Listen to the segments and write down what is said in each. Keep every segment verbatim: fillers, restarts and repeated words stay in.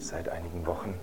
Seit einigen Wochen,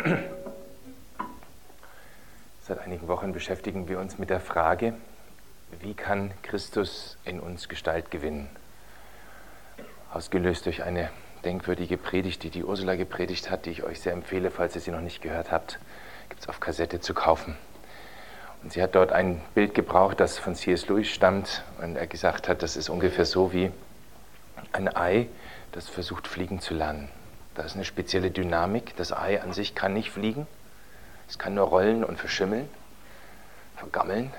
seit einigen Wochen beschäftigen wir uns mit der Frage, wie kann Christus in uns Gestalt gewinnen? Ausgelöst durch eine denkwürdige Predigt, die die Ursula gepredigt hat, die ich euch sehr empfehle, falls ihr sie noch nicht gehört habt, gibt es auf Kassette zu kaufen. Und sie hat dort ein Bild gebraucht, das von C S Lewis stammt, und er gesagt hat, das ist ungefähr so wie ein Ei, das versucht fliegen zu lernen. Da ist eine spezielle Dynamik. Das Ei an sich kann nicht fliegen. Es kann nur rollen und verschimmeln, vergammeln.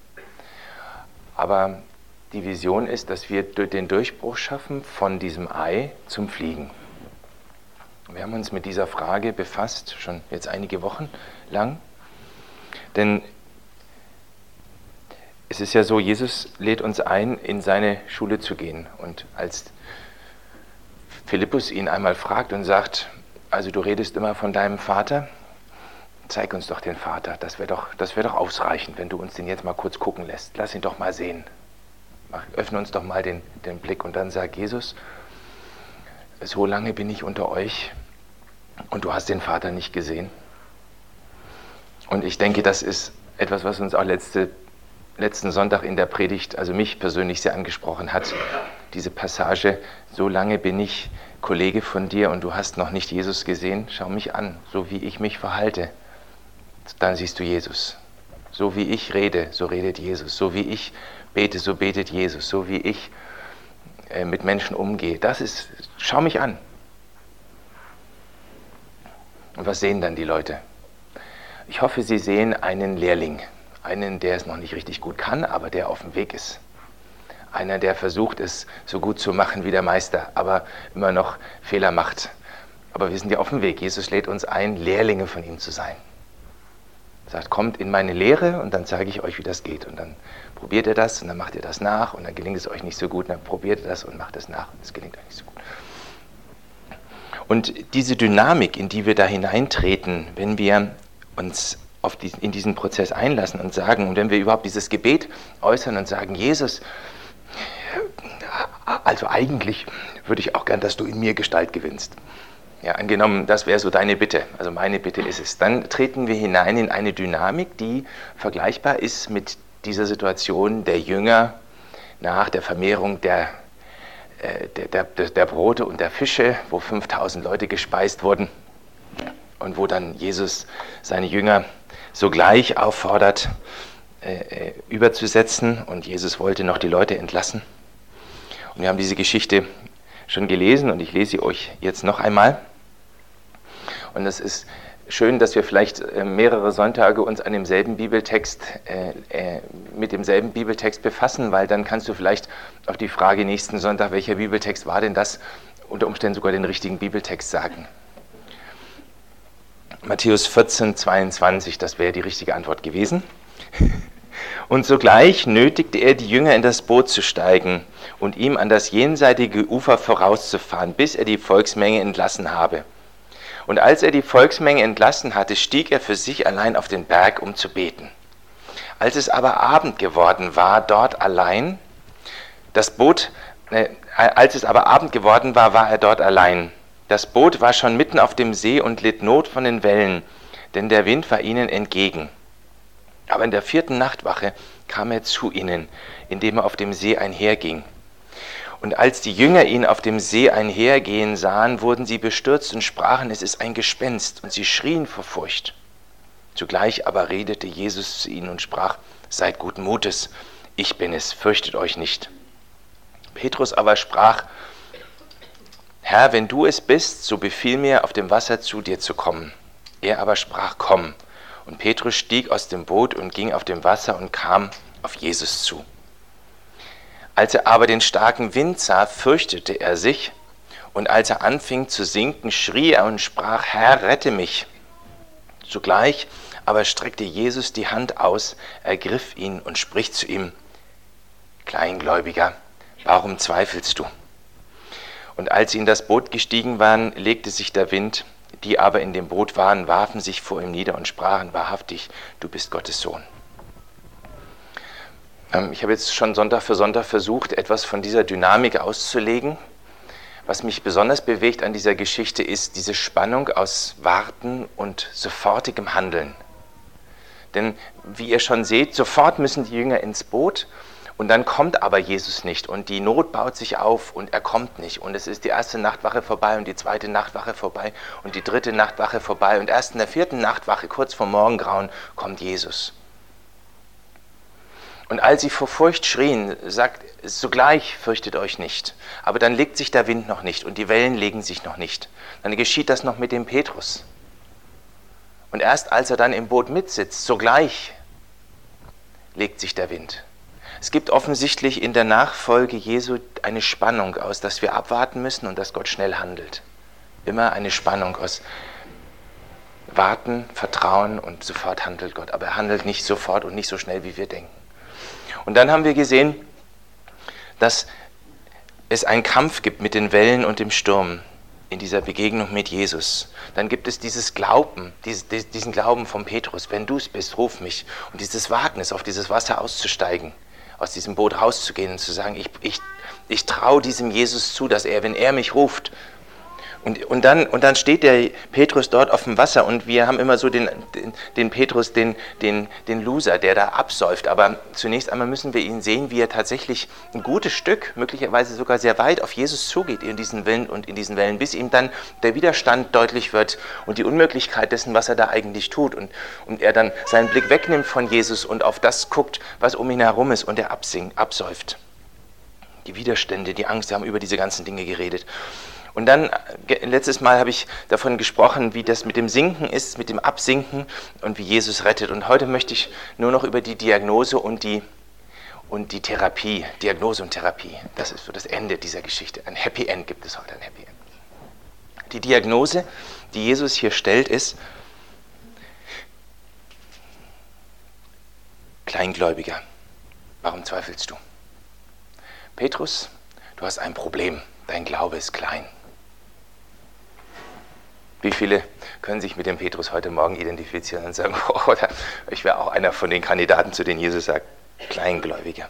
Aber die Vision ist, dass wir den Durchbruch schaffen von diesem Ei zum Fliegen. Wir haben uns mit dieser Frage befasst, schon jetzt einige Wochen lang. Denn es ist ja so, Jesus lädt uns ein, in seine Schule zu gehen. Und als Philippus ihn einmal fragt und sagt, also du redest immer von deinem Vater, zeig uns doch den Vater, das wäre doch, das wär doch ausreichend, wenn du uns den jetzt mal kurz gucken lässt. Lass ihn doch mal sehen. Mach, öffne uns doch mal den, den Blick. Und dann sagt Jesus, so lange bin ich unter euch und du hast den Vater nicht gesehen. Und ich denke, das ist etwas, was uns auch letzte, letzten Sonntag in der Predigt, also mich persönlich sehr angesprochen hat. Diese Passage, so lange bin ich Kollege von dir und du hast noch nicht Jesus gesehen, schau mich an, so wie ich mich verhalte, dann siehst du Jesus. So wie ich rede, so redet Jesus. So wie ich bete, so betet Jesus. So wie ich äh, mit Menschen umgehe, das ist, schau mich an. Und was sehen dann die Leute? Ich hoffe, sie sehen einen Lehrling, einen, der es noch nicht richtig gut kann, aber der auf dem Weg ist. Einer, der versucht, es so gut zu machen wie der Meister, aber immer noch Fehler macht. Aber wir sind ja auf dem Weg. Jesus lädt uns ein, Lehrlinge von ihm zu sein. Er sagt, kommt in meine Lehre und dann zeige ich euch, wie das geht. Und dann probiert ihr das und dann macht ihr das nach und dann gelingt es euch nicht so gut. Und dann probiert ihr das und macht es nach und es gelingt euch nicht so gut. Und diese Dynamik, in die wir da hineintreten, wenn wir uns auf diesen, in diesen Prozess einlassen und sagen, und wenn wir überhaupt dieses Gebet äußern und sagen, Jesus, also eigentlich würde ich auch gern, dass du in mir Gestalt gewinnst. Ja, angenommen, das wäre so deine Bitte, also meine Bitte ist es. Dann treten wir hinein in eine Dynamik, die vergleichbar ist mit dieser Situation der Jünger nach der Vermehrung der, äh, der, der, der Brote und der Fische, wo fünftausend Leute gespeist wurden und wo dann Jesus seine Jünger sogleich auffordert, äh, überzusetzen, und Jesus wollte noch die Leute entlassen. Und wir haben diese Geschichte schon gelesen und ich lese sie euch jetzt noch einmal. Und es ist schön, dass wir vielleicht mehrere Sonntage uns an demselben Bibeltext, äh, äh, mit demselben Bibeltext befassen, weil dann kannst du vielleicht auf die Frage nächsten Sonntag, welcher Bibeltext war denn das, unter Umständen sogar den richtigen Bibeltext sagen. Matthäus vierzehn, zweiundzwanzig, das wäre die richtige Antwort gewesen. Und sogleich nötigte er die Jünger in das Boot zu steigen und ihm an das jenseitige Ufer vorauszufahren, bis er die Volksmenge entlassen habe. Und als er die Volksmenge entlassen hatte, stieg er für sich allein auf den Berg, um zu beten. Als es aber Abend geworden war, dort allein, das Boot, äh, als es aber Abend geworden war, war er dort allein. Das Boot war schon mitten auf dem See und litt Not von den Wellen, denn der Wind war ihnen entgegen. Aber in der vierten Nachtwache kam er zu ihnen, indem er auf dem See einherging. Und als die Jünger ihn auf dem See einhergehen sahen, wurden sie bestürzt und sprachen, es ist ein Gespenst, und sie schrien vor Furcht. Zugleich aber redete Jesus zu ihnen und sprach, seid guten Mutes, ich bin es, fürchtet euch nicht. Petrus aber sprach, Herr, wenn du es bist, so befiehl mir, auf dem Wasser zu dir zu kommen. Er aber sprach, komm. Und Petrus stieg aus dem Boot und ging auf dem Wasser und kam auf Jesus zu. Als er aber den starken Wind sah, fürchtete er sich, und als er anfing zu sinken, schrie er und sprach, Herr, rette mich. Zugleich aber streckte Jesus die Hand aus, ergriff ihn und spricht zu ihm, Kleingläubiger, warum zweifelst du? Und als sie in das Boot gestiegen waren, legte sich der Wind. Die aber in dem Boot waren, warfen sich vor ihm nieder und sprachen, wahrhaftig, du bist Gottes Sohn. Ähm, ich habe jetzt schon Sonntag für Sonntag versucht, etwas von dieser Dynamik auszulegen. Was mich besonders bewegt an dieser Geschichte ist diese Spannung aus Warten und sofortigem Handeln. Denn wie ihr schon seht, sofort müssen die Jünger ins Boot und dann kommt aber Jesus nicht und die Not baut sich auf und er kommt nicht und es ist die erste Nachtwache vorbei und die zweite Nachtwache vorbei und die dritte Nachtwache vorbei und erst in der vierten Nachtwache, kurz vor Morgengrauen, kommt Jesus. Und als sie vor Furcht schrien, sagt sogleich, fürchtet euch nicht. Aber dann legt sich der Wind noch nicht und die Wellen legen sich noch nicht. Dann geschieht das noch mit dem Petrus. Und erst als er dann im Boot mitsitzt, sogleich legt sich der Wind. Es gibt offensichtlich in der Nachfolge Jesu eine Spannung aus, dass wir abwarten müssen und dass Gott schnell handelt. Immer eine Spannung aus Warten, Vertrauen und sofort handelt Gott. Aber er handelt nicht sofort und nicht so schnell, wie wir denken. Und dann haben wir gesehen, dass es einen Kampf gibt mit den Wellen und dem Sturm in dieser Begegnung mit Jesus. Dann gibt es dieses Glauben, diesen Glauben von Petrus, wenn du es bist, ruf mich. Und dieses Wagnis, auf dieses Wasser auszusteigen, aus diesem Boot rauszugehen und zu sagen, ich, ich, ich traue diesem Jesus zu, dass er, wenn er mich ruft, Und, und, dann, und dann steht der Petrus dort auf dem Wasser und wir haben immer so den, den, den Petrus, den, den, den Loser, der da absäuft. Aber zunächst einmal müssen wir ihn sehen, wie er tatsächlich ein gutes Stück, möglicherweise sogar sehr weit auf Jesus zugeht in diesen Wind und in diesen Wellen, bis ihm dann der Widerstand deutlich wird und die Unmöglichkeit dessen, was er da eigentlich tut. Und, und er dann seinen Blick wegnimmt von Jesus und auf das guckt, was um ihn herum ist und er absingt, absäuft. Die Widerstände, die Angst, wir haben über diese ganzen Dinge geredet. Und dann, letztes Mal habe ich davon gesprochen, wie das mit dem Sinken ist, mit dem Absinken und wie Jesus rettet. Und heute möchte ich nur noch über die Diagnose und die, und die Therapie, Diagnose und Therapie. Das ist so das Ende dieser Geschichte. Ein Happy End gibt es heute, ein Happy End. Die Diagnose, die Jesus hier stellt, ist Kleingläubiger. Warum zweifelst du? Petrus, du hast ein Problem. Dein Glaube ist klein. Wie viele können sich mit dem Petrus heute Morgen identifizieren und sagen, oh, ich wäre auch einer von den Kandidaten, zu denen Jesus sagt, Kleingläubiger.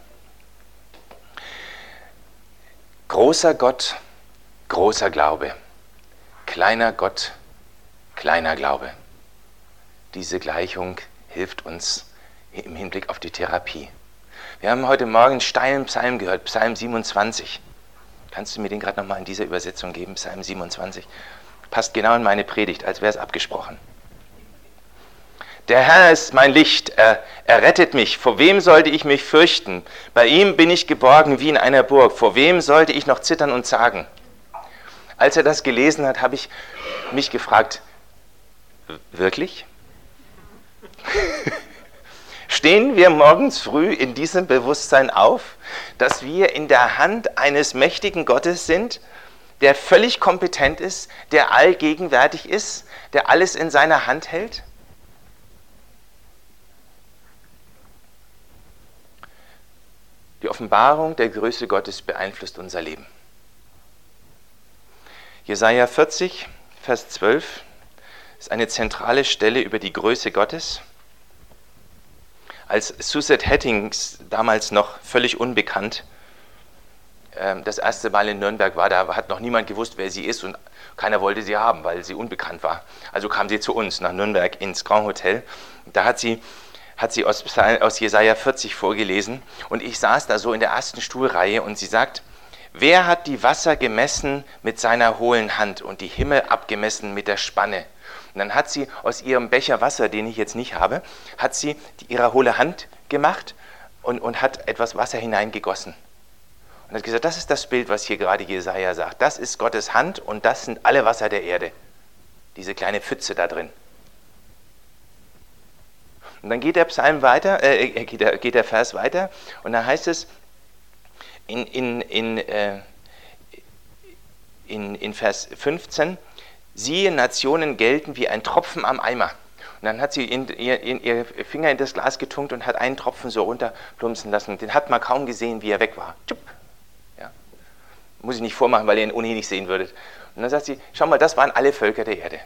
Großer Gott, großer Glaube. Kleiner Gott, kleiner Glaube. Diese Gleichung hilft uns im Hinblick auf die Therapie. Wir haben heute Morgen einen steilen Psalm gehört, Psalm siebenundzwanzig. Kannst du mir den gerade nochmal in dieser Übersetzung geben, Psalm siebenundzwanzig? Passt genau in meine Predigt, als wäre es abgesprochen. Der Herr ist mein Licht, er, er rettet mich. Vor wem sollte ich mich fürchten? Bei ihm bin ich geborgen wie in einer Burg. Vor wem sollte ich noch zittern und zagen? Als er das gelesen hat, habe ich mich gefragt, wirklich? Stehen wir morgens früh in diesem Bewusstsein auf, dass wir in der Hand eines mächtigen Gottes sind, der völlig kompetent ist, der allgegenwärtig ist, der alles in seiner Hand hält? Die Offenbarung der Größe Gottes beeinflusst unser Leben. Jesaja vierzig, Vers zwölf ist eine zentrale Stelle über die Größe Gottes. Als Suzette Hettings, damals noch völlig unbekannt, das erste Mal in Nürnberg war, da hat noch niemand gewusst, wer sie ist und keiner wollte sie haben, weil sie unbekannt war. Also kam sie zu uns nach Nürnberg ins Grand Hotel. Da hat sie, hat sie aus, aus Jesaja vierzig vorgelesen und ich saß da so in der ersten Stuhlreihe und sie sagt, wer hat die Wasser gemessen mit seiner hohlen Hand und die Himmel abgemessen mit der Spanne? Und dann hat sie aus ihrem Becher Wasser, den ich jetzt nicht habe, hat sie die, ihre hohle Hand gemacht und, und hat etwas Wasser hineingegossen. Und hat gesagt, das ist das Bild, was hier gerade Jesaja sagt. Das ist Gottes Hand und das sind alle Wasser der Erde. Diese kleine Pfütze da drin. Und dann geht der Psalm weiter, äh, geht, der, geht der Vers weiter und dann heißt es in, in, in, äh, in, in Vers fünfzehn, siehe, Nationen gelten wie ein Tropfen am Eimer. Und dann hat sie in, in, in, ihr Finger in das Glas getunkt und hat einen Tropfen so runterplumpsen lassen. Den hat man kaum gesehen, wie er weg war. Ja. Muss ich nicht vormachen, weil ihr ihn ohnehin nicht sehen würdet. Und dann sagt sie, schau mal, das waren alle Völker der Erde.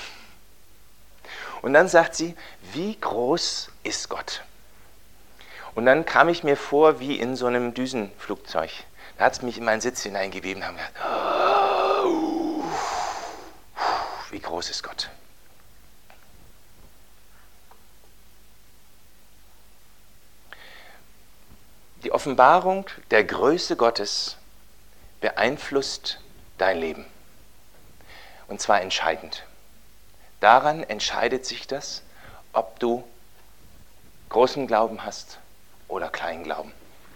Und dann sagt sie, wie groß ist Gott? Und dann kam ich mir vor wie in so einem Düsenflugzeug. Da hat es mich in meinen Sitz hineingegeben und haben gesagt, oh, groß ist Gott. Die Offenbarung der Größe Gottes beeinflusst dein Leben. Und zwar entscheidend. Daran entscheidet sich das, ob du großen Glauben hast oder kleinen Glauben.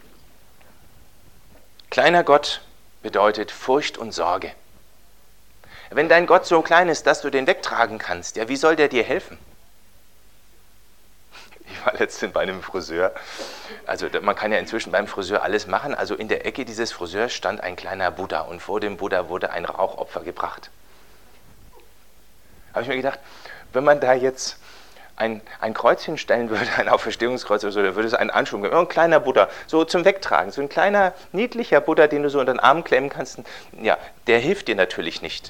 Kleiner Gott bedeutet Furcht und Sorge. Wenn dein Gott so klein ist, dass du den wegtragen kannst, ja, wie soll der dir helfen? Ich war letztens bei einem Friseur, also man kann ja inzwischen beim Friseur alles machen, also in der Ecke dieses Friseurs stand ein kleiner Buddha und vor dem Buddha wurde ein Rauchopfer gebracht. Habe ich mir gedacht, wenn man da jetzt ein, ein Kreuz hinstellen würde, ein Auferstehungskreuz oder so, da würde es einen Anschwung geben, ein kleiner Buddha, so zum Wegtragen, so ein kleiner, niedlicher Buddha, den du so unter den Arm klemmen kannst, ja, der hilft dir natürlich nicht.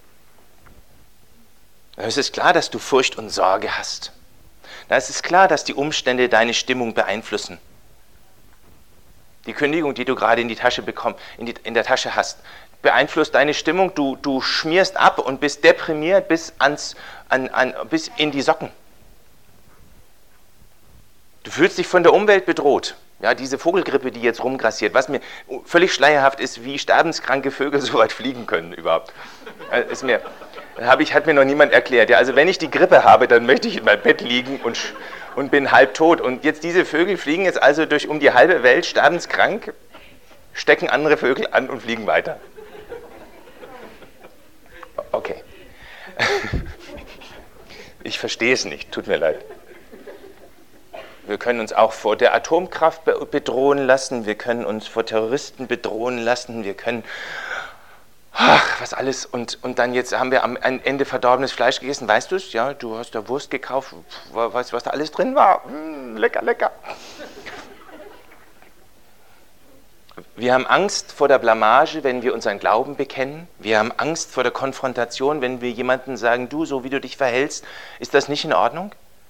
Es ist klar, dass du Furcht und Sorge hast. Da ist es klar, dass die Umstände deine Stimmung beeinflussen. Die Kündigung, die du gerade in die Tasche bekommst, in, die, in der Tasche hast, beeinflusst deine Stimmung. Du, du schmierst ab und bist deprimiert bis, ans, an, an, bis in die Socken. Du fühlst dich von der Umwelt bedroht. Ja, diese Vogelgrippe, die jetzt rumgrassiert, was mir völlig schleierhaft ist, wie sterbenskranke Vögel so weit fliegen können überhaupt. Ist mir... Hab ich, hat mir noch niemand erklärt. Ja, also wenn ich die Grippe habe, dann möchte ich in meinem Bett liegen und, und bin halb tot. Und jetzt diese Vögel fliegen jetzt also durch um die halbe Welt sterbenskrank, stecken andere Vögel an und fliegen weiter. Okay. Ich verstehe es nicht, tut mir leid. Wir können uns auch vor der Atomkraft bedrohen lassen, wir können uns vor Terroristen bedrohen lassen, wir können... Ach, was alles. Und, und dann jetzt haben wir am Ende verdorbenes Fleisch gegessen. Weißt du es? Ja, du hast da Wurst gekauft. Weißt du, was da alles drin war? Mm, lecker, lecker. Wir haben Angst vor der Blamage, wenn wir unseren Glauben bekennen. Wir haben Angst vor der Konfrontation, wenn wir jemandem sagen, du, so wie du dich verhältst, ist das nicht in Ordnung?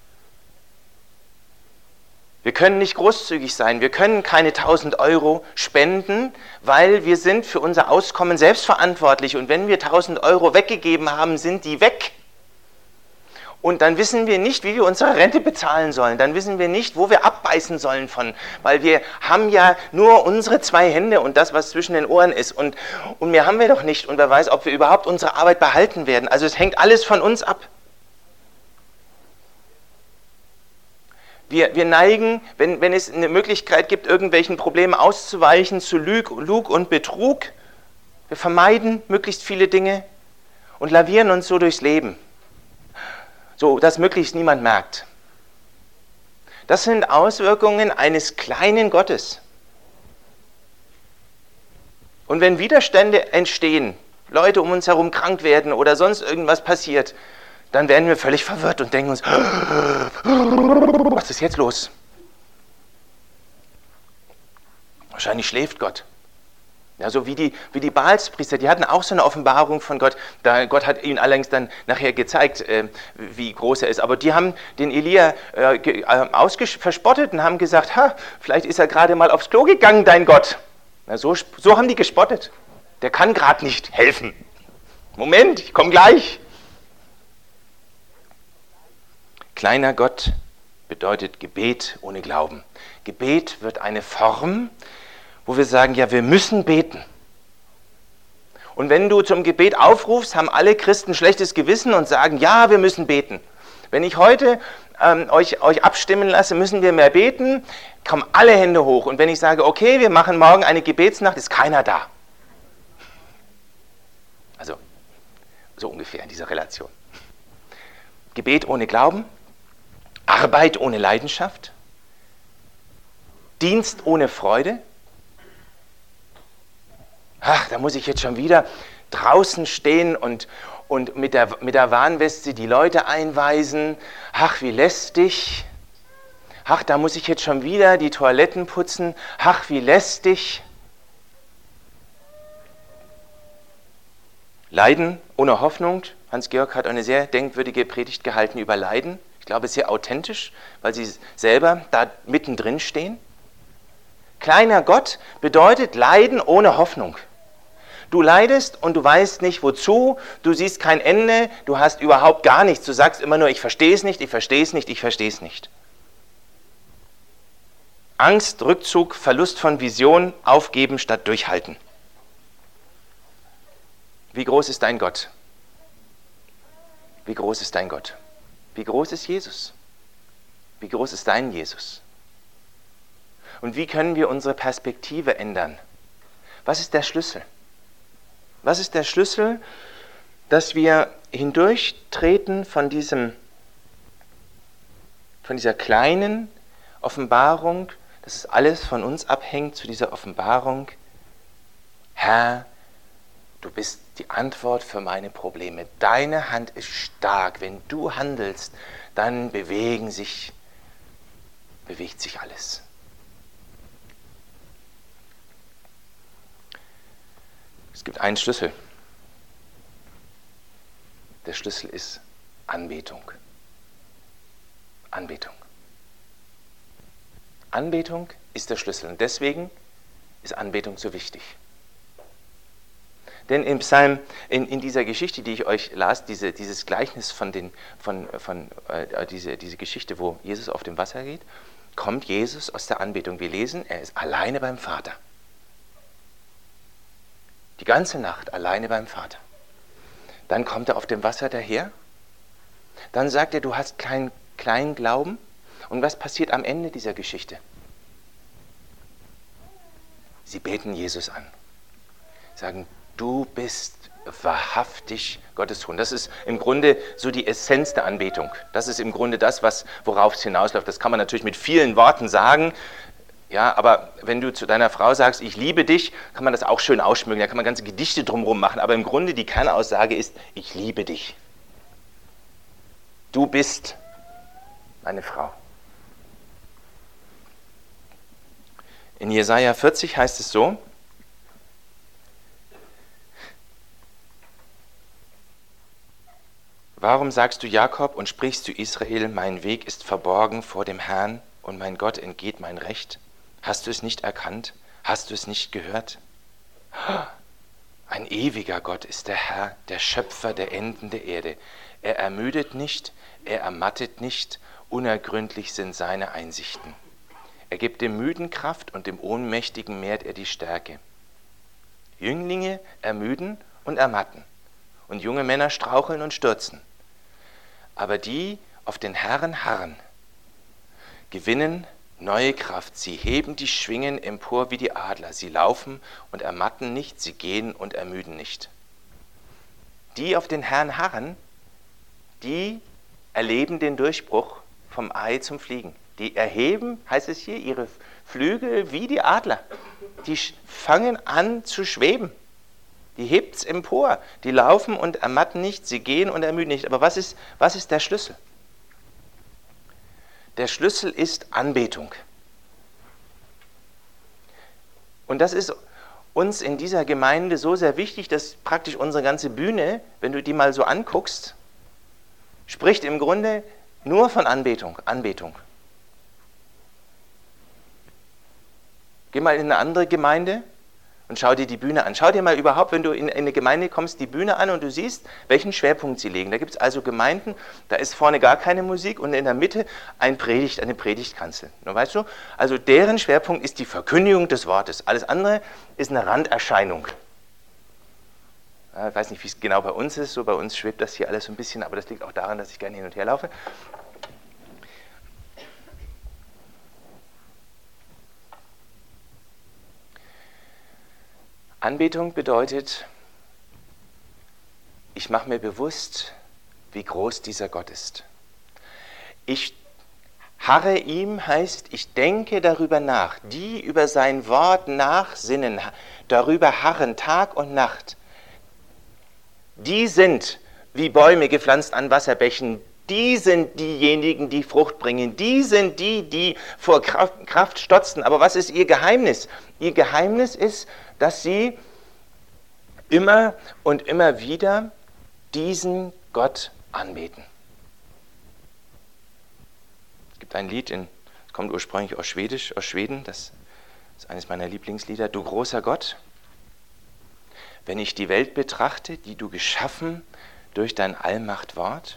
Wir können nicht großzügig sein, wir können keine tausend Euro spenden, weil wir sind für unser Auskommen selbstverantwortlich. Und wenn wir tausend Euro weggegeben haben, sind die weg. Und dann wissen wir nicht, wie wir unsere Rente bezahlen sollen. Dann wissen wir nicht, wo wir abbeißen sollen von. Weil wir haben ja nur unsere zwei Hände und das, was zwischen den Ohren ist. Und, und mehr haben wir doch nicht. Und wer weiß, ob wir überhaupt unsere Arbeit behalten werden. Also es hängt alles von uns ab. Wir, wir neigen, wenn, wenn es eine Möglichkeit gibt, irgendwelchen Problemen auszuweichen, zu Lug, Lug und Betrug. Wir vermeiden möglichst viele Dinge und lavieren uns so durchs Leben, so dass möglichst niemand merkt. Das sind Auswirkungen eines kleinen Gottes. Und wenn Widerstände entstehen, Leute um uns herum krank werden oder sonst irgendwas passiert, dann werden wir völlig verwirrt und denken uns, was ist jetzt los? Wahrscheinlich schläft Gott. Ja, so wie die, wie die Baalspriester, die hatten auch so eine Offenbarung von Gott. Da, Gott hat ihnen allerdings dann nachher gezeigt, äh, wie groß er ist. Aber die haben den Elia äh, äh, verspottet und haben gesagt, ha, vielleicht ist er gerade mal aufs Klo gegangen, dein Gott. Na, so, so haben die gespottet. Der kann gerade nicht helfen. Moment, ich komme gleich. Kleiner Gott bedeutet Gebet ohne Glauben. Gebet wird eine Form, wo wir sagen, ja, wir müssen beten. Und wenn du zum Gebet aufrufst, haben alle Christen schlechtes Gewissen und sagen, ja, wir müssen beten. Wenn ich heute ähm, euch, euch abstimmen lasse, müssen wir mehr beten, kommen alle Hände hoch. Und wenn ich sage, okay, wir machen morgen eine Gebetsnacht, ist keiner da. Also, so ungefähr in dieser Relation. Gebet ohne Glauben, Arbeit ohne Leidenschaft, Dienst ohne Freude. Ach, da muss ich jetzt schon wieder draußen stehen und, und mit der, mit der Warnweste die Leute einweisen. Ach, wie lästig. Ach, da muss ich jetzt schon wieder die Toiletten putzen. Ach, wie lästig. Leiden ohne Hoffnung. Hans-Georg hat eine sehr denkwürdige Predigt gehalten über Leiden. Ich glaube, sehr authentisch, weil sie selber da mittendrin stehen. Kleiner Gott bedeutet Leiden ohne Hoffnung. Du leidest und du weißt nicht wozu, du siehst kein Ende, du hast überhaupt gar nichts. Du sagst immer nur, ich verstehe es nicht, ich verstehe es nicht, ich verstehe es nicht. Angst, Rückzug, Verlust von Vision, aufgeben statt durchhalten. Wie groß ist dein Gott? Wie groß ist dein Gott? Wie groß ist Jesus? Wie groß ist dein Jesus? Und wie können wir unsere Perspektive ändern? Was ist der Schlüssel? Was ist der Schlüssel, dass wir hindurchtreten von diesem, von dieser kleinen Offenbarung, dass es alles von uns abhängt, zu dieser Offenbarung, Herr, du bist die Antwort für meine Probleme. Deine Hand ist stark. Wenn du handelst, dann bewegen sich, bewegt sich alles. Es gibt einen Schlüssel. Der Schlüssel ist Anbetung. Anbetung. Anbetung ist der Schlüssel und deswegen ist Anbetung so wichtig. Denn im Psalm, in, in dieser Geschichte, die ich euch las, diese, dieses Gleichnis von, den, von, von äh, diese, diese Geschichte, wo Jesus auf dem Wasser geht, kommt Jesus aus der Anbetung. Wir lesen, er ist alleine beim Vater. Die ganze Nacht alleine beim Vater. Dann kommt er auf dem Wasser daher. Dann sagt er, du hast keinen kleinen Glauben. Und was passiert am Ende dieser Geschichte? Sie beten Jesus an. Sagen, du bist wahrhaftig Gottes Sohn. Das ist im Grunde so die Essenz der Anbetung. Das ist im Grunde das, was, worauf es hinausläuft. Das kann man natürlich mit vielen Worten sagen. Ja, aber wenn du zu deiner Frau sagst, ich liebe dich, kann man das auch schön ausschmücken. Da kann man ganze Gedichte drumherum machen. Aber im Grunde die Kernaussage ist, ich liebe dich. Du bist meine Frau. In Jesaja vierzig heißt es so, warum sagst du Jakob und sprichst du Israel, mein Weg ist verborgen vor dem Herrn und mein Gott entgeht mein Recht? Hast du es nicht erkannt? Hast du es nicht gehört? Ein ewiger Gott ist der Herr, der Schöpfer der Enden der Erde. Er ermüdet nicht, er ermattet nicht, unergründlich sind seine Einsichten. Er gibt dem Müden Kraft und dem Ohnmächtigen mehrt er die Stärke. Jünglinge ermüden und ermatten und junge Männer straucheln und stürzen. Aber die auf den Herrn harren, gewinnen neue Kraft. Sie heben die Schwingen empor wie die Adler. Sie laufen und ermatten nicht, sie gehen und ermüden nicht. Die auf den Herrn harren, die erleben den Durchbruch vom Ei zum Fliegen. Die erheben, heißt es hier, ihre Flügel wie die Adler. Die fangen an zu schweben. Die hebt es empor. Die laufen und ermatten nicht, sie gehen und ermüden nicht. Aber was ist, was ist der Schlüssel? Der Schlüssel ist Anbetung. Und das ist uns in dieser Gemeinde so sehr wichtig, dass praktisch unsere ganze Bühne, wenn du die mal so anguckst, spricht im Grunde nur von Anbetung, Anbetung. Geh mal in eine andere Gemeinde und schau dir die Bühne an. Schau dir mal überhaupt, wenn du in eine Gemeinde kommst, die Bühne an und du siehst, welchen Schwerpunkt sie legen. Da gibt es also Gemeinden, da ist vorne gar keine Musik und in der Mitte ein Predigt, eine Predigtkanzel. Nun weißt du, also deren Schwerpunkt ist die Verkündigung des Wortes. Alles andere ist eine Randerscheinung. Ich weiß nicht, wie es genau bei uns ist, so bei uns schwebt das hier alles so ein bisschen, aber das liegt auch daran, dass ich gerne hin und her laufe. Anbetung bedeutet, ich mache mir bewusst, wie groß dieser Gott ist. Ich harre ihm heißt, ich denke darüber nach, die über sein Wort nachsinnen, darüber harren Tag und Nacht. Die sind wie Bäume gepflanzt an Wasserbächen, die sind diejenigen, die Frucht bringen, die sind die, die vor Kraft, Kraft stotzen. Aber was ist ihr Geheimnis? Ihr Geheimnis ist, dass sie immer und immer wieder diesen Gott anbeten. Es gibt ein Lied, in, das kommt ursprünglich aus Schwedisch, aus Schweden, das ist eines meiner Lieblingslieder, Du großer Gott. wenn ich die Welt betrachte, die du geschaffen durch dein Allmachtwort?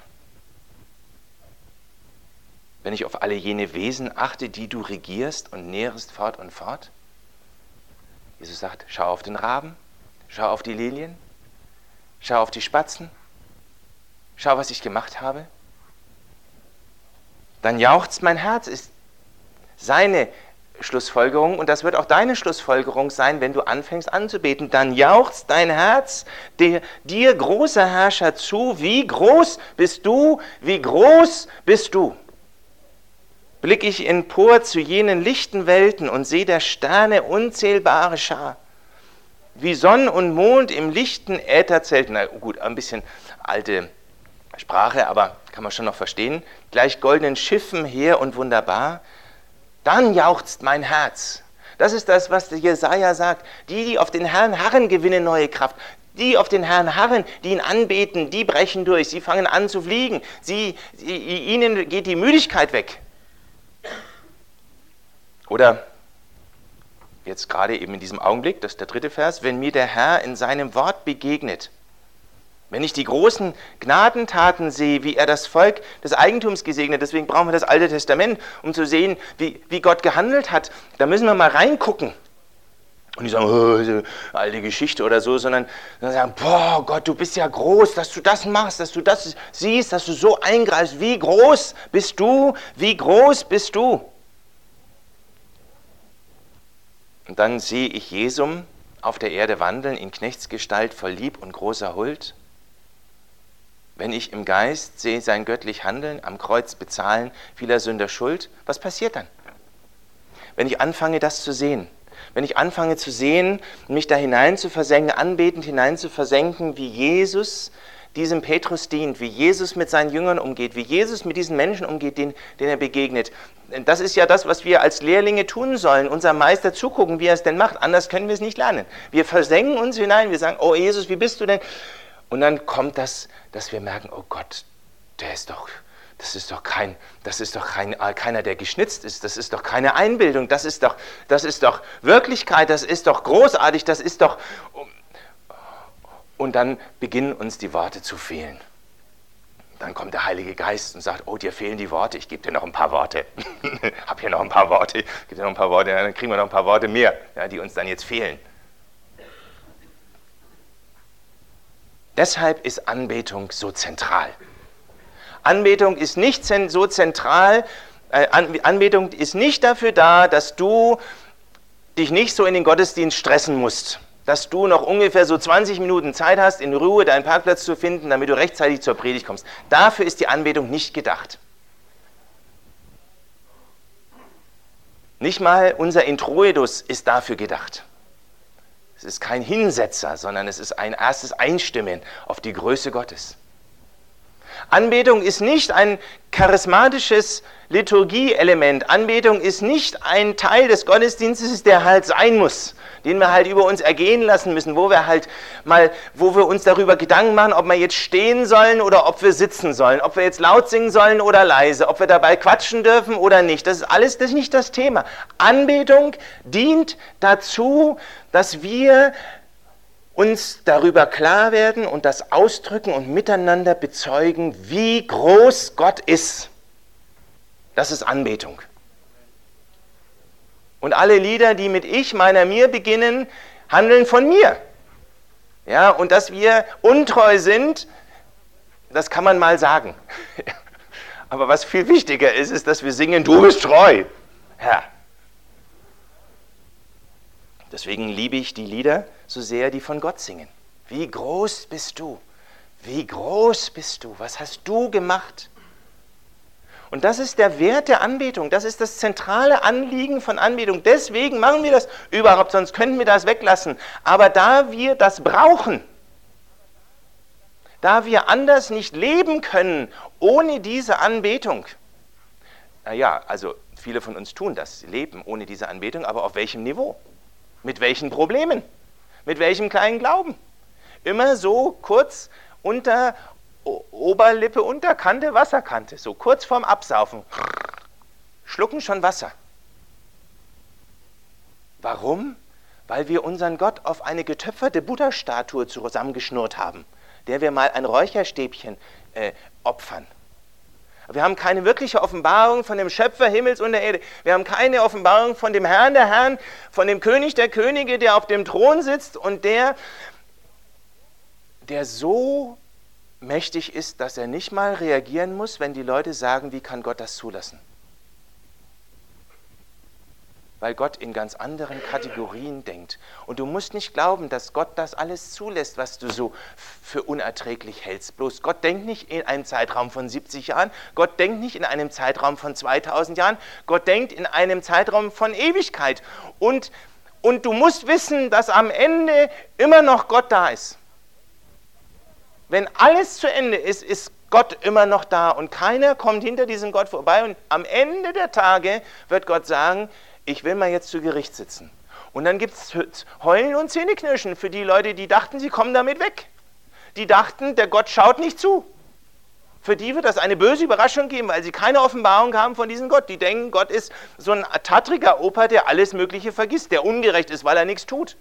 Wenn ich auf alle jene Wesen achte, die du regierst und nährst fort und fort? Jesus sagt, schau auf den Raben, schau auf die Lilien, schau auf die Spatzen, schau, was ich gemacht habe. Dann jauchzt mein Herz, ist seine Schlussfolgerung, und das wird auch deine Schlussfolgerung sein, wenn du anfängst anzubeten. Dann jauchzt dein Herz der, dir, großer Herrscher, zu. Wie groß bist du, wie groß bist du. Blick ich empor zu jenen lichten Welten und sehe der Sterne unzählbare Schar. Wie Sonn und Mond im lichten Ätherzelt, na gut, ein bisschen alte Sprache, aber kann man schon noch verstehen, gleich goldenen Schiffen her und wunderbar, dann jauchzt mein Herz. Das ist das, was der Jesaja sagt. Die, die auf den Herrn harren, gewinnen neue Kraft. Die auf den Herrn harren, die ihn anbeten, die brechen durch, sie fangen an zu fliegen, sie, sie, ihnen geht die Müdigkeit weg. Oder jetzt gerade eben in diesem Augenblick, das ist der dritte Vers, wenn mir der Herr in seinem Wort begegnet, wenn ich die großen Gnadentaten sehe, wie er das Volk des Eigentums gesegnet, deswegen brauchen wir das Alte Testament, um zu sehen, wie, wie Gott gehandelt hat, da müssen wir mal reingucken. Und nicht sagen, oh, diese alte Geschichte oder so, sondern sagen, boah Gott, du bist ja groß, dass du das machst, dass du das siehst, dass du so eingreifst. Wie groß bist du, wie groß bist du? Und dann sehe ich Jesum auf der Erde wandeln, in Knechtsgestalt voll Lieb und großer Huld. Wenn ich im Geist sehe sein göttlich Handeln, am Kreuz bezahlen vieler Sünder Schuld, was passiert dann? Wenn ich anfange, das zu sehen, wenn ich anfange zu sehen, mich da hinein zu versenken, anbetend hinein zu versenken, wie Jesus diesem Petrus dient, wie Jesus mit seinen Jüngern umgeht, wie Jesus mit diesen Menschen umgeht, denen, denen er begegnet. Das ist ja das, was wir als Lehrlinge tun sollen, unserem Meister zugucken, wie er es denn macht. Anders können wir es nicht lernen. Wir versenken uns hinein, wir sagen, oh Jesus, wie bist du denn? Und dann kommt das, dass wir merken, oh Gott, der ist doch, das ist doch kein, das ist doch kein, keiner, der geschnitzt ist, das ist doch keine Einbildung, das ist doch, das ist doch Wirklichkeit, das ist doch großartig, das ist doch... Und dann beginnen uns die Worte zu fehlen. Dann kommt der Heilige Geist und sagt, oh, dir fehlen die Worte, ich gebe dir noch ein paar Worte. Hab hier noch ein paar Worte, gebe dir noch ein paar Worte, dann kriegen wir noch ein paar Worte mehr, ja, die uns dann jetzt fehlen. Deshalb ist Anbetung so zentral. Anbetung ist nicht so zentral, äh, Anbetung ist nicht dafür da, dass du dich nicht so in den Gottesdienst stressen musst. Dass du noch ungefähr so zwanzig Minuten Zeit hast, in Ruhe deinen Parkplatz zu finden, damit du rechtzeitig zur Predigt kommst. Dafür ist die Anbetung nicht gedacht. Nicht mal unser Introitus ist dafür gedacht. Es ist kein Hinsetzer, sondern es ist ein erstes Einstimmen auf die Größe Gottes. Anbetung ist nicht ein charismatisches Liturgieelement. Anbetung ist nicht ein Teil des Gottesdienstes, der halt sein muss, den wir halt über uns ergehen lassen müssen, wo wir halt mal, wo wir uns darüber Gedanken machen, ob wir jetzt stehen sollen oder ob wir sitzen sollen, ob wir jetzt laut singen sollen oder leise, ob wir dabei quatschen dürfen oder nicht. Das ist alles, das ist nicht das Thema. Anbetung dient dazu, dass wir uns darüber klar werden und das ausdrücken und miteinander bezeugen, wie groß Gott ist. Das ist Anbetung. Und alle Lieder, die mit Ich, meiner, mir beginnen, handeln von mir. Ja, und dass wir untreu sind, das kann man mal sagen. Aber was viel wichtiger ist, ist, dass wir singen, du bist treu, Herr. Deswegen liebe ich die Lieder so sehr, die von Gott singen. Wie groß bist du? Wie groß bist du? Was hast du gemacht? Und das ist der Wert der Anbetung. Das ist das zentrale Anliegen von Anbetung. Deswegen machen wir das überhaupt, sonst könnten wir das weglassen. Aber da wir das brauchen, da wir anders nicht leben können ohne diese Anbetung, naja, also viele von uns tun das, leben ohne diese Anbetung, aber auf welchem Niveau? Mit welchen Problemen? Mit welchem kleinen Glauben? Immer so kurz unter o- Oberlippe, Unterkante, Wasserkante, so kurz vorm Absaufen. Schlucken schon Wasser. Warum? Weil wir unseren Gott auf eine getöpferte Buddha-Statue zusammengeschnurrt haben, der wir mal ein Räucherstäbchen äh, opfern. Wir haben keine wirkliche Offenbarung von dem Schöpfer Himmels und der Erde. Wir haben keine Offenbarung von dem Herrn der Herren, von dem König der Könige, der auf dem Thron sitzt und der, der so mächtig ist, dass er nicht mal reagieren muss, wenn die Leute sagen, wie kann Gott das zulassen? Weil Gott in ganz anderen Kategorien denkt. Und du musst nicht glauben, dass Gott das alles zulässt, was du so für unerträglich hältst. Bloß Gott denkt nicht in einem Zeitraum von siebzig Jahren, Gott denkt nicht in einem Zeitraum von zweitausend Jahren, Gott denkt in einem Zeitraum von Ewigkeit. Und, und du musst wissen, dass am Ende immer noch Gott da ist. Wenn alles zu Ende ist, ist Gott immer noch da und keiner kommt hinter diesem Gott vorbei. Und am Ende der Tage wird Gott sagen, ich will mal jetzt zu Gericht sitzen. Und dann gibt es Heulen und Zähneknirschen für die Leute, die dachten, sie kommen damit weg. Die dachten, der Gott schaut nicht zu. Für die wird das eine böse Überraschung geben, weil sie keine Offenbarung haben von diesem Gott. Die denken, Gott ist so ein tattriger Opa, der alles Mögliche vergisst, der ungerecht ist, weil er nichts tut.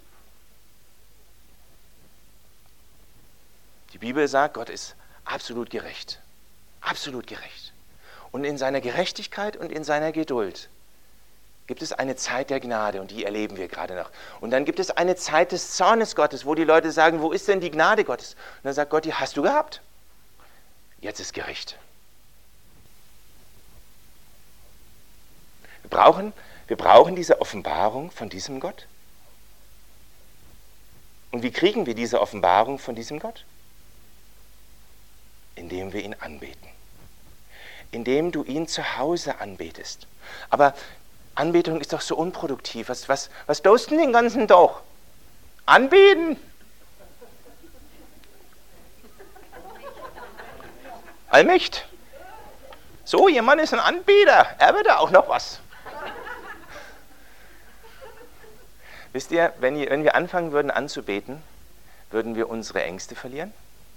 Die Bibel sagt, Gott ist absolut gerecht. Absolut gerecht. Und in seiner Gerechtigkeit und in seiner Geduld gibt es eine Zeit der Gnade und die erleben wir gerade noch. Und dann gibt es eine Zeit des Zornes Gottes, wo die Leute sagen, wo ist denn die Gnade Gottes? Und dann sagt Gott, die hast du gehabt. Jetzt ist Gericht. Wir brauchen, wir brauchen diese Offenbarung von diesem Gott. Und wie kriegen wir diese Offenbarung von diesem Gott? Indem wir ihn anbeten. Indem du ihn zu Hause anbetest. Aber Anbetung ist doch so unproduktiv. Was, was, was tust du denn den ganzen Tag? Anbeten? Allmächt? So, ihr Mann ist ein Anbeter. Er wird da auch noch was. Wisst ihr, wenn, ihr, wenn wir anfangen würden anzubeten, würden wir unsere Ängste verlieren?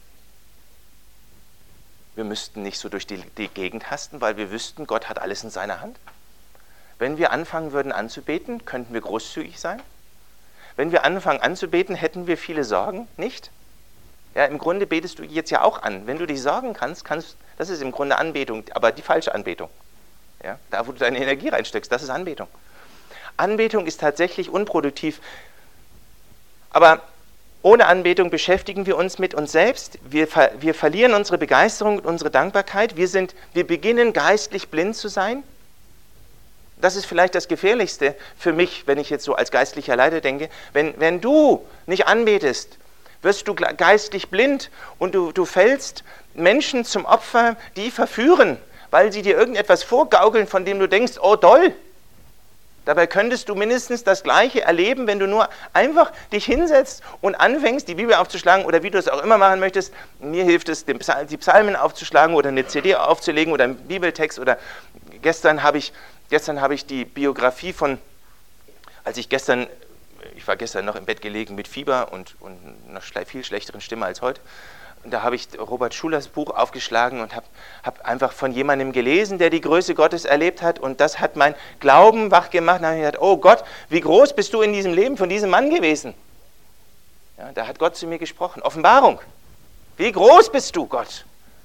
Wir müssten nicht so durch die, die Gegend hasten, weil wir wüssten, Gott hat alles in seiner Hand. Wenn wir anfangen würden anzubeten, könnten wir großzügig sein. Wenn wir anfangen anzubeten, hätten wir viele Sorgen, nicht? Ja, im Grunde betest du jetzt ja auch an. Wenn du dich sorgen kannst, kannst, das ist im Grunde Anbetung, aber die falsche Anbetung. Ja, da, wo du deine Energie reinsteckst, das ist Anbetung. Anbetung ist tatsächlich unproduktiv. Aber ohne Anbetung beschäftigen wir uns mit uns selbst. Wir, ver, wir verlieren unsere Begeisterung und unsere Dankbarkeit. Wir, sind, wir beginnen geistlich blind zu sein. Das ist vielleicht das Gefährlichste für mich, wenn ich jetzt so als geistlicher Leiter denke. Wenn, wenn du nicht anbetest, wirst du geistlich blind und du, du fällst Menschen zum Opfer, die verführen, weil sie dir irgendetwas vorgaukeln, von dem du denkst, oh toll. Dabei könntest du mindestens das Gleiche erleben, wenn du nur einfach dich hinsetzt und anfängst, die Bibel aufzuschlagen oder wie du es auch immer machen möchtest. Mir hilft es, die Psalmen aufzuschlagen oder eine C D aufzulegen oder einen Bibeltext. Oder gestern habe ich, gestern habe ich die Biografie von, als ich gestern, ich war gestern noch im Bett gelegen mit Fieber und, und einer viel schlechteren Stimme als heute. Und da habe ich Robert Schulers Buch aufgeschlagen und habe hab einfach von jemandem gelesen, der die Größe Gottes erlebt hat. Und das hat mein Glauben wach gemacht. Und dann habe ich gedacht, oh Gott, wie groß bist du in diesem Leben von diesem Mann gewesen? Ja, da hat Gott zu mir gesprochen. Offenbarung. Wie groß bist du, Gott?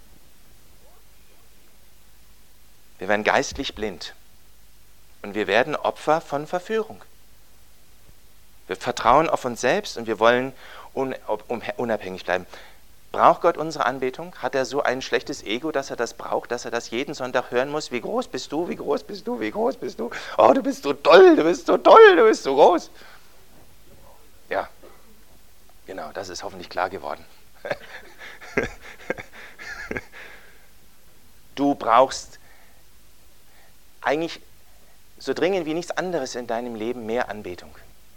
Wir werden geistlich blind. Und wir werden Opfer von Verführung. Wir vertrauen auf uns selbst und wir wollen unabhängig bleiben. Braucht Gott unsere Anbetung? Hat er so ein schlechtes Ego, dass er das braucht, dass er das jeden Sonntag hören muss? Wie groß bist du, wie groß bist du, wie groß bist du? Oh, du bist so toll, du bist so toll, du bist so groß. Ja, genau, das ist hoffentlich klar geworden. Du brauchst eigentlich so dringend wie nichts anderes in deinem Leben mehr Anbetung.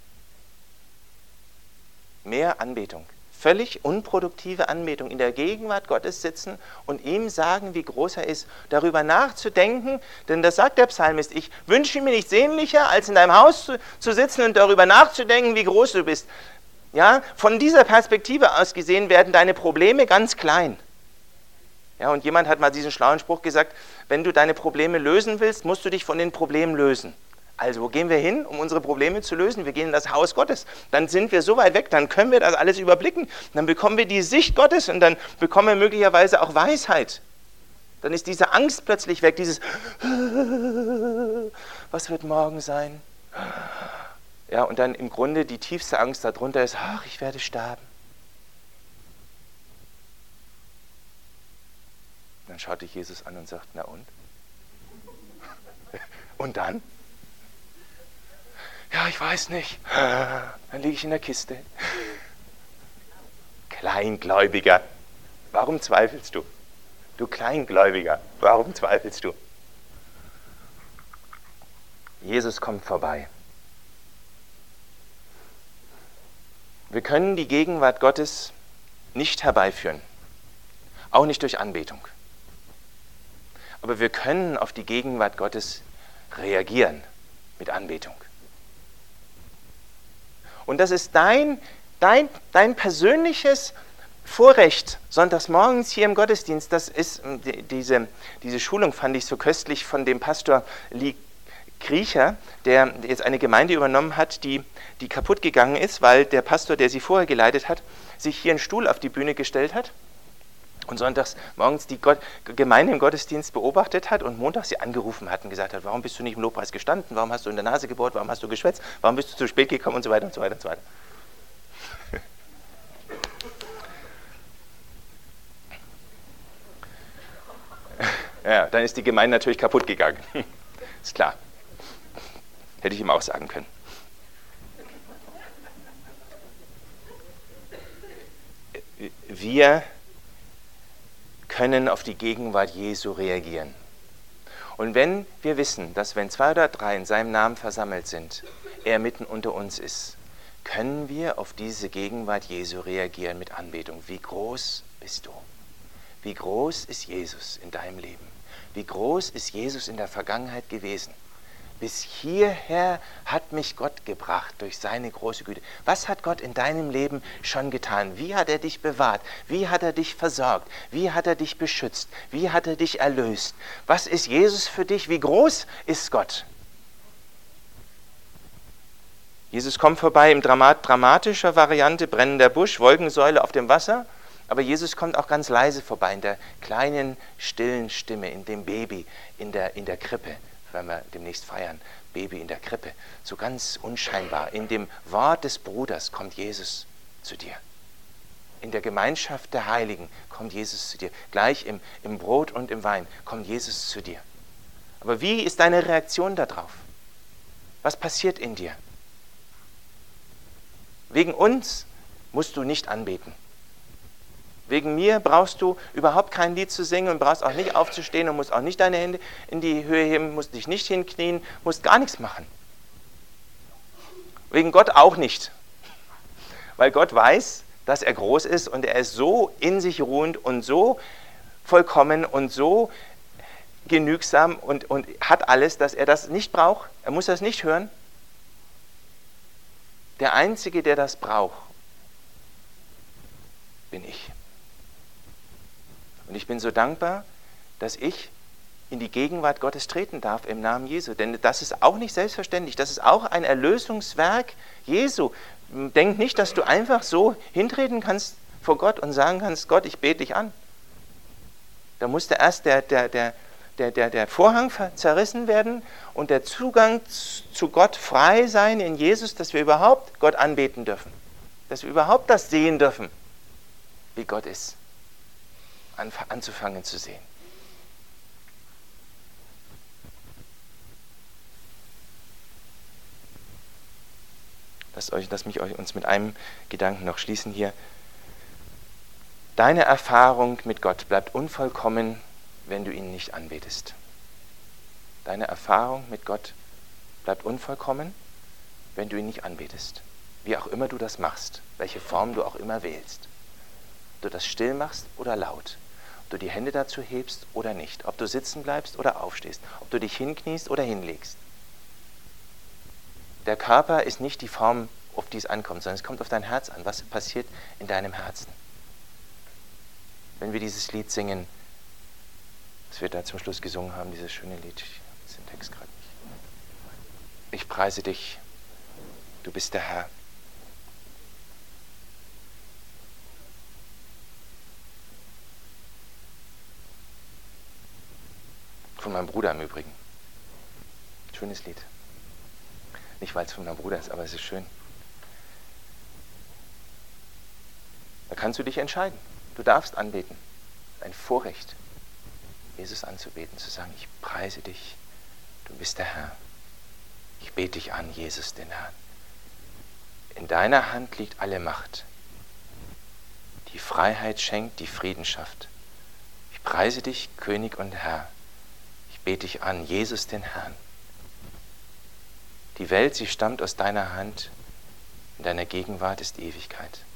Mehr Anbetung. Völlig unproduktive Anbetung, in der Gegenwart Gottes sitzen und ihm sagen, wie groß er ist, darüber nachzudenken, denn das sagt der Psalmist, ich wünsche mir nichts sehnlicher, als in deinem Haus zu, zu sitzen und darüber nachzudenken, wie groß du bist. Ja, von dieser Perspektive aus gesehen werden deine Probleme ganz klein. Ja, und jemand hat mal diesen schlauen Spruch gesagt, wenn du deine Probleme lösen willst, musst du dich von den Problemen lösen. Also wo gehen wir hin, um unsere Probleme zu lösen? Wir gehen in das Haus Gottes. Dann sind wir so weit weg, dann können wir das alles überblicken. Dann bekommen wir die Sicht Gottes und dann bekommen wir möglicherweise auch Weisheit. Dann ist diese Angst plötzlich weg, dieses was wird morgen sein? Ja, und dann im Grunde die tiefste Angst darunter ist, ach, ich werde sterben. Dann schaut dich Jesus an und sagt, na und? Und dann? Ja, ich weiß nicht. Dann liege ich in der Kiste. Kleingläubiger, warum zweifelst du? Du Kleingläubiger, warum zweifelst du? Jesus kommt vorbei. Wir können die Gegenwart Gottes nicht herbeiführen, auch nicht durch Anbetung. Aber wir können auf die Gegenwart Gottes reagieren mit Anbetung. Und das ist dein, dein, dein persönliches Vorrecht, sonntags morgens hier im Gottesdienst. Das ist diese, diese Schulung, fand ich so köstlich von dem Pastor Lee Kriecher, der jetzt eine Gemeinde übernommen hat, die, die kaputt gegangen ist, weil der Pastor, der sie vorher geleitet hat, sich hier einen Stuhl auf die Bühne gestellt hat und sonntags morgens die Gott, Gemeinde im Gottesdienst beobachtet hat und montags sie angerufen hat und gesagt hat, warum bist du nicht im Lobpreis gestanden, warum hast du in der Nase gebohrt, warum hast du geschwätzt, warum bist du zu spät gekommen und so weiter und so weiter und so weiter. Ja, dann ist die Gemeinde natürlich kaputt gegangen. Ist klar. Hätte ich ihm auch sagen können. Wir können auf die Gegenwart Jesu reagieren. Und wenn wir wissen, dass wenn zwei oder drei in seinem Namen versammelt sind, er mitten unter uns ist, können wir auf diese Gegenwart Jesu reagieren mit Anbetung. Wie groß bist du? Wie groß ist Jesus in deinem Leben? Wie groß ist Jesus in der Vergangenheit gewesen? Bis hierher hat mich Gott gebracht durch seine große Güte. Was hat Gott in deinem Leben schon getan? Wie hat er dich bewahrt? Wie hat er dich versorgt? Wie hat er dich beschützt? Wie hat er dich erlöst? Was ist Jesus für dich? Wie groß ist Gott? Jesus kommt vorbei in dramatischer Variante, brennender Busch, Wolkensäule auf dem Wasser. Aber Jesus kommt auch ganz leise vorbei, in der kleinen, stillen Stimme, in dem Baby, in der, in der Krippe. Wenn wir demnächst feiern, Baby in der Krippe, so ganz unscheinbar. In dem Wort des Bruders kommt Jesus zu dir. In der Gemeinschaft der Heiligen kommt Jesus zu dir. Gleich im, im Brot und im Wein kommt Jesus zu dir. Aber wie ist deine Reaktion darauf? Was passiert in dir? Wegen uns musst du nicht anbeten. Wegen mir brauchst du überhaupt kein Lied zu singen und brauchst auch nicht aufzustehen und musst auch nicht deine Hände in die Höhe heben, musst dich nicht hinknien, musst gar nichts machen. Wegen Gott auch nicht. Weil Gott weiß, dass er groß ist und er ist so in sich ruhend und so vollkommen und so genügsam und, und hat alles, dass er das nicht braucht. Er muss das nicht hören. Der Einzige, der das braucht, bin ich. Und ich bin so dankbar, dass ich in die Gegenwart Gottes treten darf im Namen Jesu. Denn das ist auch nicht selbstverständlich. Das ist auch ein Erlösungswerk Jesu. Denk nicht, dass du einfach so hintreten kannst vor Gott und sagen kannst, Gott, ich bete dich an. Da musste erst der, der, der, der, der, der Vorhang zerrissen werden und der Zugang zu Gott frei sein in Jesus, dass wir überhaupt Gott anbeten dürfen. Dass wir überhaupt das sehen dürfen, wie Gott ist. Anzufangen zu sehen. Lasst, euch, lasst mich euch, uns mit einem Gedanken noch schließen hier. Deine Erfahrung mit Gott bleibt unvollkommen, wenn du ihn nicht anbetest. Deine Erfahrung mit Gott bleibt unvollkommen, wenn du ihn nicht anbetest. Wie auch immer du das machst, welche Form du auch immer wählst. Ob du das still machst oder laut. Ob du die Hände dazu hebst oder nicht. Ob du sitzen bleibst oder aufstehst. Ob du dich hinkniest oder hinlegst. Der Körper ist nicht die Form, auf die es ankommt, sondern es kommt auf dein Herz an. Was passiert in deinem Herzen? Wenn wir dieses Lied singen, was wir da zum Schluss gesungen haben, dieses schöne Lied, ich habe den Text gerade nicht. Ich preise dich, du bist der Herr. Von meinem Bruder im Übrigen. Schönes Lied. Nicht, weil es von meinem Bruder ist, aber es ist schön. Da kannst du dich entscheiden. Du darfst anbeten. Ein Vorrecht, Jesus anzubeten, zu sagen, ich preise dich, du bist der Herr. Ich bete dich an, Jesus, den Herrn. In deiner Hand liegt alle Macht. Die Freiheit schenkt, die Frieden schafft. Ich preise dich, König und Herr. Ich bete dich an, Jesus, den Herrn. Die Welt, sie stammt aus deiner Hand. In deiner Gegenwart ist Ewigkeit.